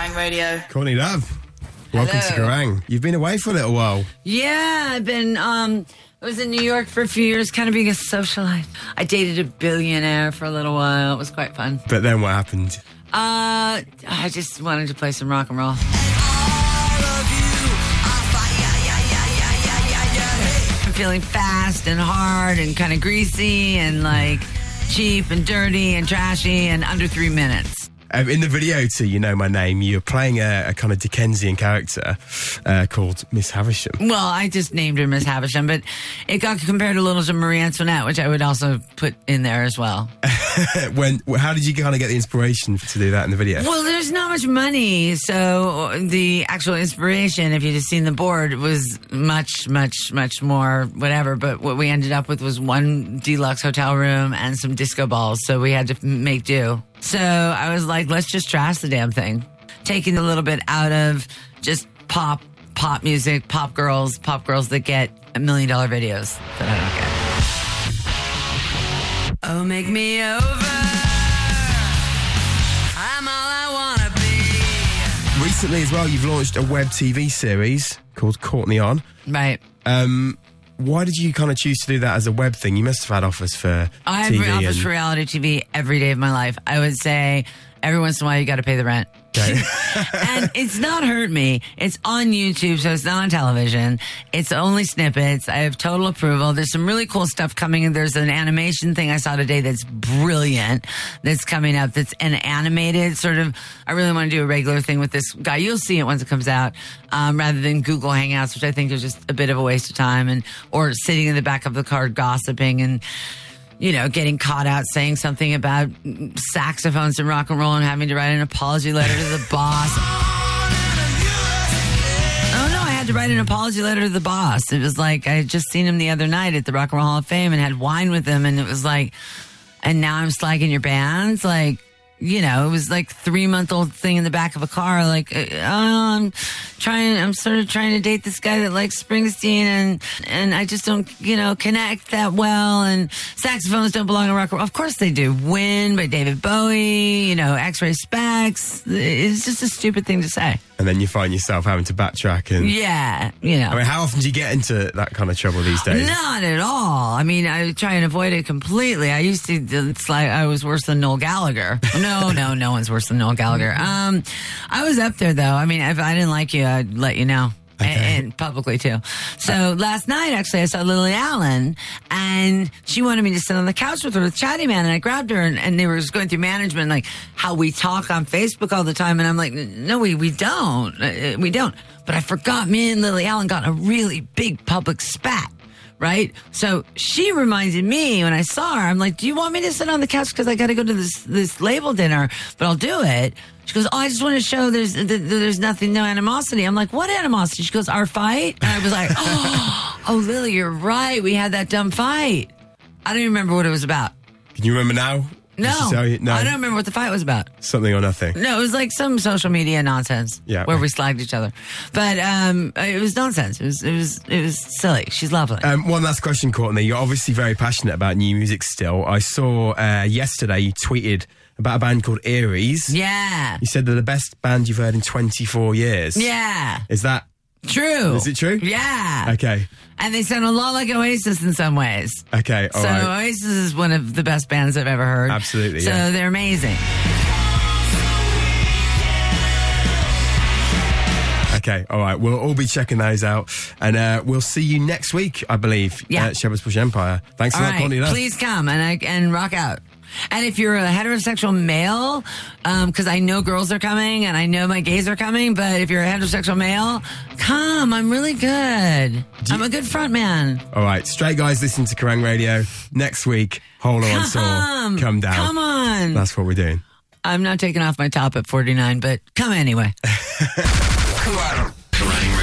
Kerrang Radio. Courtney Love, welcome to Kerrang. You've been away for a little while. Yeah, I've been, I was in New York for a few years, kind of being a socialite. I dated a billionaire for a little while. It was quite fun. But then what happened? I just wanted to play some rock and roll. I'm feeling fast and hard and kind of greasy and like cheap and dirty and trashy and under 3 minutes. In the video to You Know My Name, you're playing a kind of Dickensian character called Miss Havisham. Well, I just named her Miss Havisham, but it got compared a little to Marie Antoinette, which I would also put in there as well. How did you kind of get the inspiration to do that in the video? Well, there's not much money, so the actual inspiration, if you'd have seen the board, was much, much, much more whatever. But what we ended up with was one deluxe hotel room and some disco balls, so we had to make do. So I was like, let's just trash the damn thing. Taking a little bit out of just pop music, pop girls that get $1 million videos that I don't get. Oh, make me over. I'm all I wanna be. Recently as well, you've launched a web TV series called Courtney On. Right. Why did you kind of choose to do that as a web thing? You must have had offers for I TV. have offers for reality TV every day of my life. I would say every once in a while you got to pay the rent. Okay. And it's not hurt me. It's on YouTube, so it's not on television. It's only snippets. I have total approval. There's some really cool stuff coming. And there's an animation thing I saw today that's brilliant that's coming up. That's an animated sort of, I really want to do a regular thing with this guy. You'll see it once it comes out, rather than Google Hangouts, which I think is just a bit of a waste of time, or sitting in the back of the car gossiping and, you know, getting caught out saying something about saxophones and rock and roll and having to write an apology letter to the boss. Oh, no, I had to write an apology letter to the boss. It was like, I had just seen him the other night at the Rock and Roll Hall of Fame and had wine with him. And it was like, and now I'm slagging your bands? Like, you know, it was like 3-month-old thing in the back of a car. Like, I'm sort of trying to date this guy that likes Springsteen and I just don't, you know, connect that well. And saxophones don't belong in rock and roll. Of course they do. Win by David Bowie, you know, X-Ray Specs. It's just a stupid thing to say. And then you find yourself having to backtrack and... Yeah, you know. I mean, how often do you get into that kind of trouble these days? Not at all. I mean, I try and avoid it completely. I used to, it's like I was worse than Noel Gallagher. No one's worse than Noel Gallagher. I was up there, though. I mean, if I didn't like you, I'd let you know. Okay. And publicly, too. So last night, actually, I saw Lily Allen, and she wanted me to sit on the couch with her with Chatty Man, and I grabbed her, and they were just going through management, like how we talk on Facebook all the time, and I'm like, no, we don't. We don't. But I forgot me and Lily Allen got a really big public spat. Right? So she reminded me when I saw her, I'm like, do you want me to sit on the couch? Because I got to go to this label dinner, but I'll do it. She goes, oh, I just want to show there's nothing, no animosity. I'm like, what animosity? She goes, our fight? And I was like, oh, Lily, you're right. We had that dumb fight. I don't even remember what it was about. Can you remember now? No, I don't remember what the fight was about. Something or nothing. No, it was like some social media nonsense. Yeah, where we slagged each other. But it was nonsense. It was silly. She's lovely. One last question, Courtney. You're obviously very passionate about new music still. I saw yesterday you tweeted about a band called Eries. Yeah. You said they're the best band you've heard in 24 years. Yeah. Is that true? Is it true? Yeah. Okay. And they sound a lot like Oasis in some ways. Okay, all right. So Oasis is one of the best bands I've ever heard. Absolutely, So they're amazing. Okay, all right. We'll all be checking those out. And we'll see you next week, I believe, at Shepherd's Bush Empire. Thanks a lot, Courtney Love. Please come and rock out. And if you're a heterosexual male, because I know girls are coming and I know my gays are coming, but if you're a heterosexual male, come. I'm really good. I'm a good front man. All right. Straight guys, listen to Kerrang Radio. Next week, Holo on Tour. Come down. Come on. That's what we're doing. I'm not taking off my top at 49, but come anyway. Kerrang!